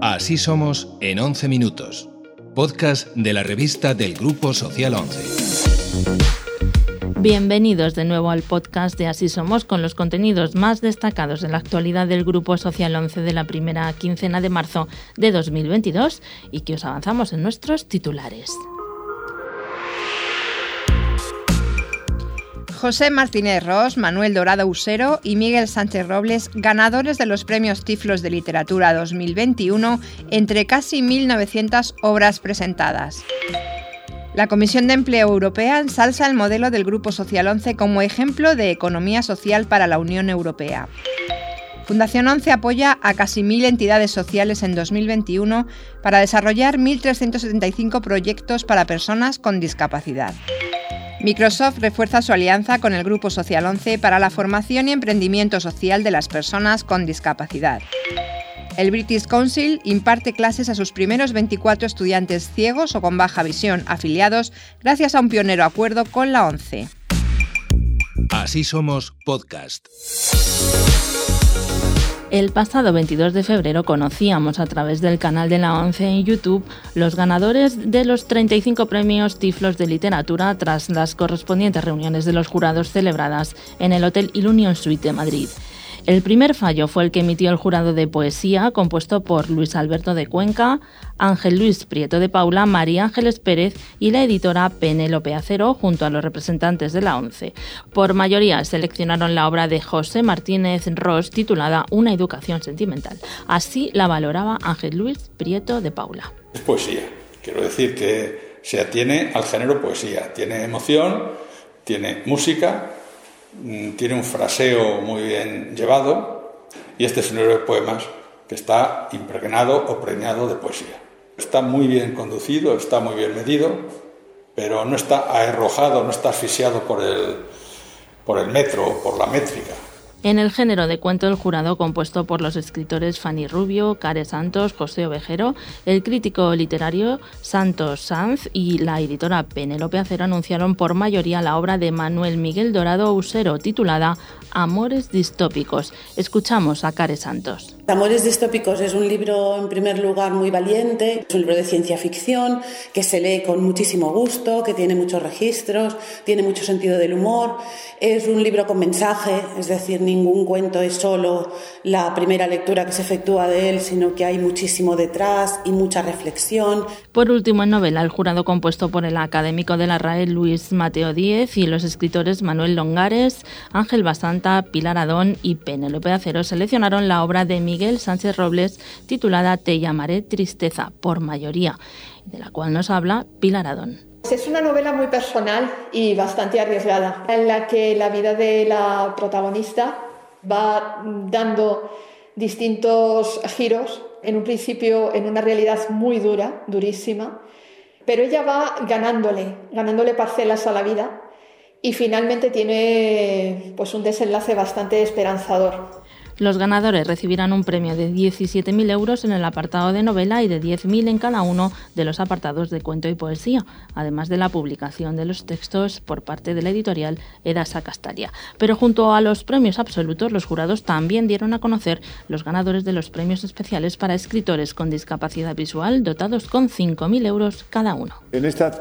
Así somos en 11 minutos. Podcast de la revista del Grupo Social 11. Bienvenidos de nuevo al podcast de Así Somos con los contenidos más destacados de la actualidad del Grupo Social 11 de la primera quincena de marzo de 2022 y que os avanzamos en nuestros titulares. José Martínez Ros, Manuel Dorado Usero y Miguel Sánchez Robles, ganadores de los premios Tiflos de Literatura 2021 entre casi 1.900 obras presentadas. La Comisión de Empleo Europea ensalza el modelo del Grupo Social 11 como ejemplo de economía social para la Unión Europea. Fundación 11 apoya a casi 1.000 entidades sociales en 2021 para desarrollar 1.375 proyectos para personas con discapacidad. Microsoft refuerza su alianza con el Grupo Social 11 para la formación y emprendimiento social de las personas con discapacidad. El British Council imparte clases a sus primeros 24 estudiantes ciegos o con baja visión afiliados gracias a un pionero acuerdo con la ONCE. Así somos podcast. El pasado 22 de febrero conocíamos a través del canal de la ONCE en YouTube los ganadores de los 35 premios Tiflos de Literatura tras las correspondientes reuniones de los jurados celebradas en el Hotel Ilunion Suite de Madrid. El primer fallo fue el que emitió el jurado de poesía, compuesto por Luis Alberto de Cuenca, Ángel Luis Prieto de Paula, María Ángeles Pérez y la editora Penélope Acero, junto a los representantes de la ONCE. Por mayoría seleccionaron la obra de José Martínez Ros, titulada Una educación sentimental. Así la valoraba Ángel Luis Prieto de Paula. Es poesía. Quiero decir que se atiene al género poesía. Tiene emoción, tiene música, tiene un fraseo muy bien llevado y este es un libro de poemas que está impregnado o preñado de poesía. Está muy bien conducido, está muy bien medido, pero no está aherrojado, no está asfixiado por el metro o por la métrica. En el género de cuento, el jurado, compuesto por los escritores Fanny Rubio, Care Santos, José Ovejero, el crítico literario Santos Sanz y la editora Penélope Acero anunciaron por mayoría la obra de Manuel Miguel Dorado Usero, titulada Amores distópicos. Escuchamos a Care Santos. Amores distópicos es un libro, en primer lugar, muy valiente. Es un libro de ciencia ficción que se lee con muchísimo gusto, que tiene muchos registros, tiene mucho sentido del humor. Es un libro con mensaje, es decir, ningún cuento es solo la primera lectura que se efectúa de él, sino que hay muchísimo detrás y mucha reflexión. Por último, en novela, el jurado, compuesto por el académico de la RAE Luis Mateo Díez y los escritores Manuel Longares, Ángel Basanta, Pilar Adón y Penélope Acero, seleccionaron la obra de Miguel Sánchez Robles titulada Te llamaré tristeza, por mayoría, de la cual nos habla Pilar Adón. Es una novela muy personal y bastante arriesgada, en la que la vida de la protagonista va dando distintos giros, en un principio en una realidad muy dura, durísima, pero ella va ganándole parcelas a la vida y finalmente tiene pues un desenlace bastante esperanzador. Los ganadores recibirán un premio de 17.000 euros en el apartado de novela y de 10.000 en cada uno de los apartados de cuento y poesía, además de la publicación de los textos por parte de la editorial Edasa Castalia. Pero junto a los premios absolutos, los jurados también dieron a conocer los ganadores de los premios especiales para escritores con discapacidad visual, dotados con 5.000 euros cada uno. En esta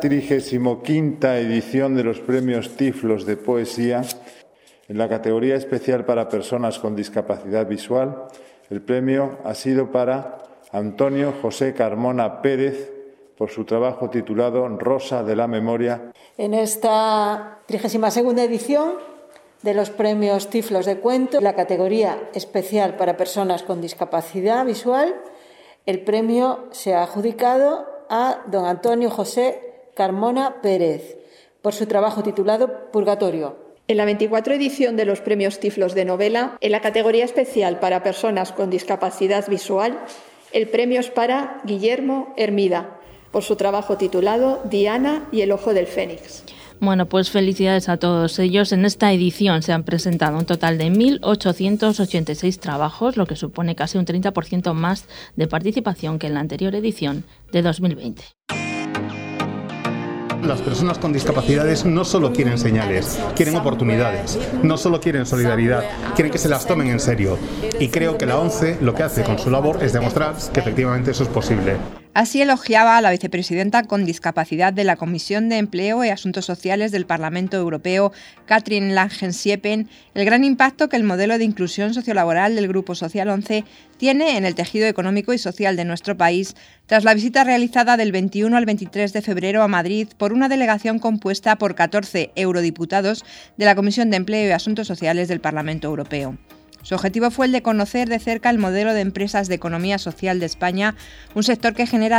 35ª edición de los premios Tiflos de Poesía, en la categoría especial para personas con discapacidad visual, el premio ha sido para Antonio José Carmona Pérez por su trabajo titulado Rosa de la Memoria. En esta 32ª edición de los premios Tiflos de Cuento, la categoría especial para personas con discapacidad visual, el premio se ha adjudicado a don Antonio José Carmona Pérez por su trabajo titulado Purgatorio. En la 24 edición de los premios Tiflos de novela, en la categoría especial para personas con discapacidad visual, el premio es para Guillermo Hermida, por su trabajo titulado Diana y el ojo del Fénix. Bueno, pues felicidades a todos ellos. En esta edición se han presentado un total de 1.886 trabajos, lo que supone casi un 30% más de participación que en la anterior edición de 2020. las personas con discapacidades no solo quieren señales, quieren oportunidades, no solo quieren solidaridad, quieren que se las tomen en serio. Y creo que la ONCE lo que hace con su labor es demostrar que efectivamente eso es posible. Así elogiaba a la vicepresidenta con discapacidad de la Comisión de Empleo y Asuntos Sociales del Parlamento Europeo, Katrin Langen-Siepen, el gran impacto que el modelo de inclusión sociolaboral del Grupo Social 11 tiene en el tejido económico y social de nuestro país, tras la visita realizada del 21 al 23 de febrero a Madrid por una delegación compuesta por 14 eurodiputados de la Comisión de Empleo y Asuntos Sociales del Parlamento Europeo. Su objetivo fue el de conocer de cerca el modelo de empresas de economía social de España, un sector que genera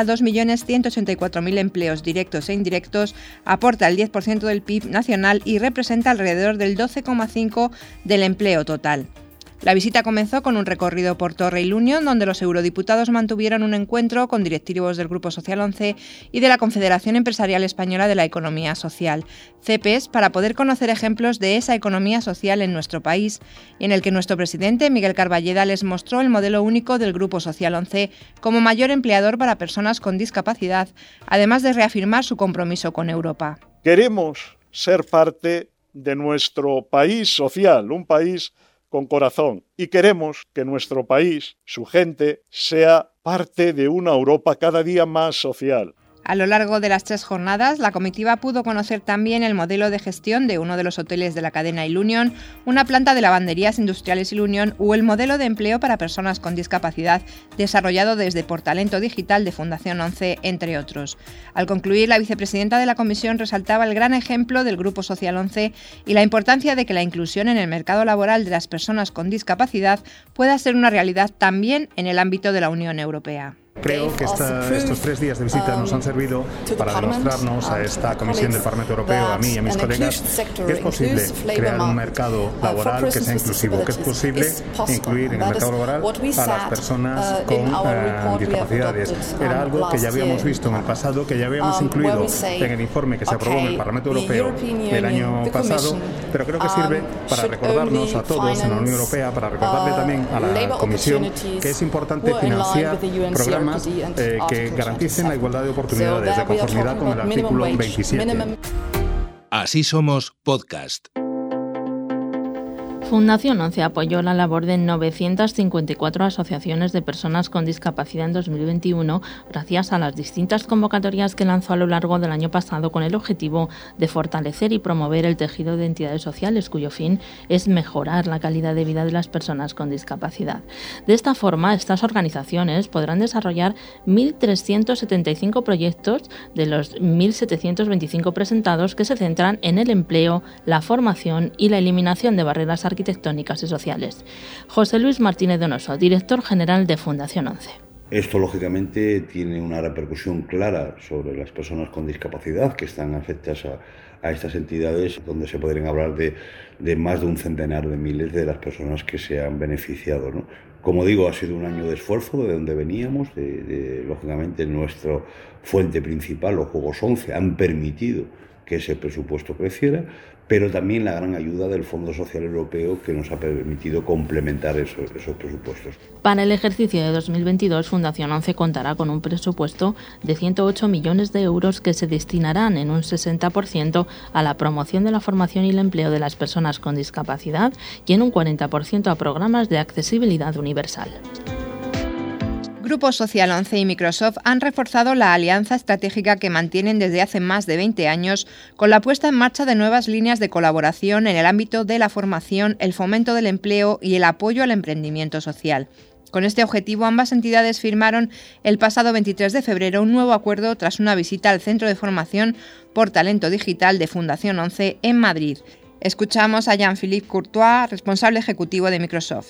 2.184.000 empleos directos e indirectos, aporta el 10% del PIB nacional y representa alrededor del 12,5% del empleo total. La visita comenzó con un recorrido por Torrell Union, donde los eurodiputados mantuvieron un encuentro con directivos del Grupo Social 11 y de la Confederación Empresarial Española de la Economía Social, CEPES, para poder conocer ejemplos de esa economía social en nuestro país, y en el que nuestro presidente, Miguel Carballeda, les mostró el modelo único del Grupo Social 11 como mayor empleador para personas con discapacidad, además de reafirmar su compromiso con Europa. Queremos ser parte de nuestro país social, un país con corazón, y queremos que nuestro país, su gente, sea parte de una Europa cada día más social. A lo largo de las 3 jornadas, la comitiva pudo conocer también el modelo de gestión de uno de los hoteles de la cadena Ilunion, una planta de lavanderías industriales Ilunion o el modelo de empleo para personas con discapacidad desarrollado desde Portalento Digital de Fundación 11, entre otros. Al concluir, la vicepresidenta de la comisión resaltaba el gran ejemplo del Grupo Social 11 y la importancia de que la inclusión en el mercado laboral de las personas con discapacidad pueda ser una realidad también en el ámbito de la Unión Europea. Creo que estos 3 días de visita nos han servido para demostrarnos a esta Comisión del Parlamento Europeo, a mí y a mis colegas, que es posible crear un mercado laboral que sea inclusivo, que es posible incluir en el mercado laboral a las personas con discapacidades. Era algo que ya habíamos visto en el pasado, que ya habíamos incluido en el informe que se aprobó en el Parlamento Europeo el año pasado, pero creo que sirve para recordarnos a todos en la Unión Europea, para recordarle también a la Comisión que es importante financiar programas que garanticen la igualdad de oportunidades de conformidad con el artículo 27. Así Somos Podcast. Fundación 11 apoyó la labor de 954 asociaciones de personas con discapacidad en 2021 gracias a las distintas convocatorias que lanzó a lo largo del año pasado con el objetivo de fortalecer y promover el tejido de entidades sociales cuyo fin es mejorar la calidad de vida de las personas con discapacidad. De esta forma, estas organizaciones podrán desarrollar 1.375 proyectos de los 1.725 presentados que se centran en el empleo, la formación y la eliminación de barreras arquitectónicas y sociales. José Luis Martínez Donoso, director general de Fundación 11. Esto, lógicamente, tiene una repercusión clara sobre las personas con discapacidad que están afectadas a estas entidades, donde se podrían hablar de más de un centenar de miles de las personas que se han beneficiado, ¿no? Como digo, ha sido un año de esfuerzo de donde veníamos, lógicamente nuestra fuente principal, los Juegos 11, han permitido que ese presupuesto creciera, pero también la gran ayuda del Fondo Social Europeo que nos ha permitido complementar esos presupuestos. Para el ejercicio de 2022, Fundación 11 contará con un presupuesto de 108 millones de euros que se destinarán en un 60% a la promoción de la formación y el empleo de las personas con discapacidad y en un 40% a programas de accesibilidad universal. Grupo Social 11 y Microsoft han reforzado la alianza estratégica que mantienen desde hace más de 20 años con la puesta en marcha de nuevas líneas de colaboración en el ámbito de la formación, el fomento del empleo y el apoyo al emprendimiento social. Con este objetivo, ambas entidades firmaron el pasado 23 de febrero un nuevo acuerdo tras una visita al Centro de Formación Portalento Digital de Fundación 11 en Madrid. Escuchamos a Jean-Philippe Courtois, responsable ejecutivo de Microsoft.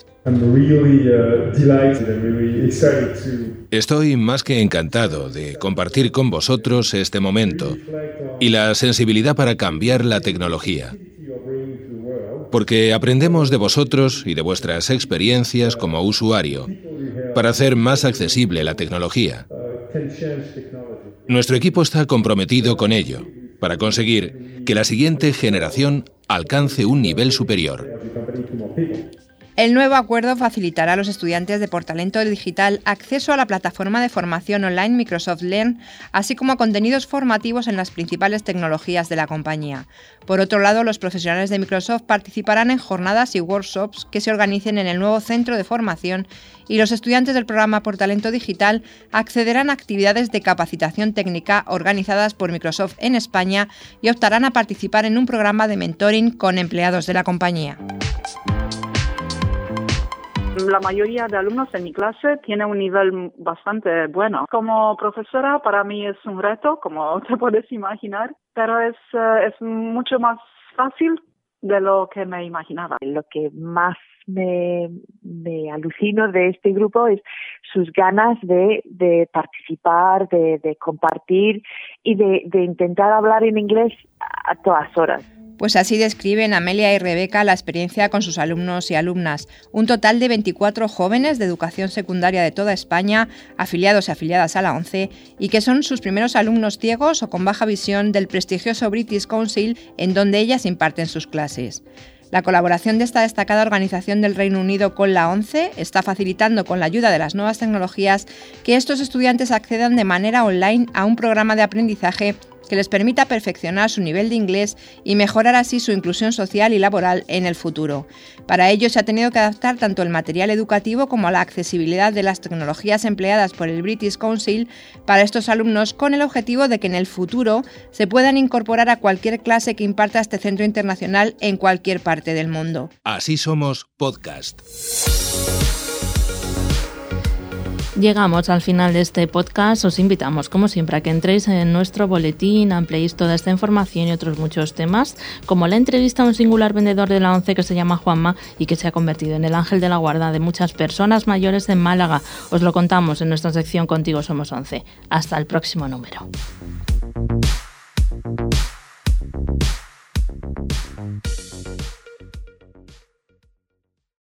Estoy más que encantado de compartir con vosotros este momento y la sensibilidad para cambiar la tecnología. Porque aprendemos de vosotros y de vuestras experiencias como usuario para hacer más accesible la tecnología. Nuestro equipo está comprometido con ello, para conseguir que la siguiente generación alcance un nivel superior. El nuevo acuerdo facilitará a los estudiantes de Portalento Digital acceso a la plataforma de formación online Microsoft Learn, así como a contenidos formativos en las principales tecnologías de la compañía. Por otro lado, los profesionales de Microsoft participarán en jornadas y workshops que se organicen en el nuevo centro de formación, y los estudiantes del programa Portalento Digital accederán a actividades de capacitación técnica organizadas por Microsoft en España y optarán a participar en un programa de mentoring con empleados de la compañía. La mayoría de alumnos en mi clase tiene un nivel bastante bueno. Como profesora, para mí es un reto, como te puedes imaginar, pero es mucho más fácil de lo que me imaginaba. Lo que más me alucino de este grupo es sus ganas de participar, de compartir y de intentar hablar en inglés a todas horas. Pues así describen Amelia y Rebeca la experiencia con sus alumnos y alumnas. Un total de 24 jóvenes de educación secundaria de toda España, afiliados y afiliadas a la ONCE, y que son sus primeros alumnos ciegos o con baja visión del prestigioso British Council, en donde ellas imparten sus clases. La colaboración de esta destacada organización del Reino Unido con la ONCE está facilitando, con la ayuda de las nuevas tecnologías, que estos estudiantes accedan de manera online a un programa de aprendizaje que les permita perfeccionar su nivel de inglés y mejorar así su inclusión social y laboral en el futuro. Para ello se ha tenido que adaptar tanto el material educativo como la accesibilidad de las tecnologías empleadas por el British Council para estos alumnos, con el objetivo de que en el futuro se puedan incorporar a cualquier clase que imparta este centro internacional en cualquier parte del mundo. Así somos podcast. Llegamos al final de este podcast. Os invitamos, como siempre, a que entréis en nuestro boletín, ampliéis toda esta información y otros muchos temas, como la entrevista a un singular vendedor de la ONCE que se llama Juanma y que se ha convertido en el ángel de la guarda de muchas personas mayores en Málaga. Os lo contamos en nuestra sección Contigo Somos ONCE. Hasta el próximo número.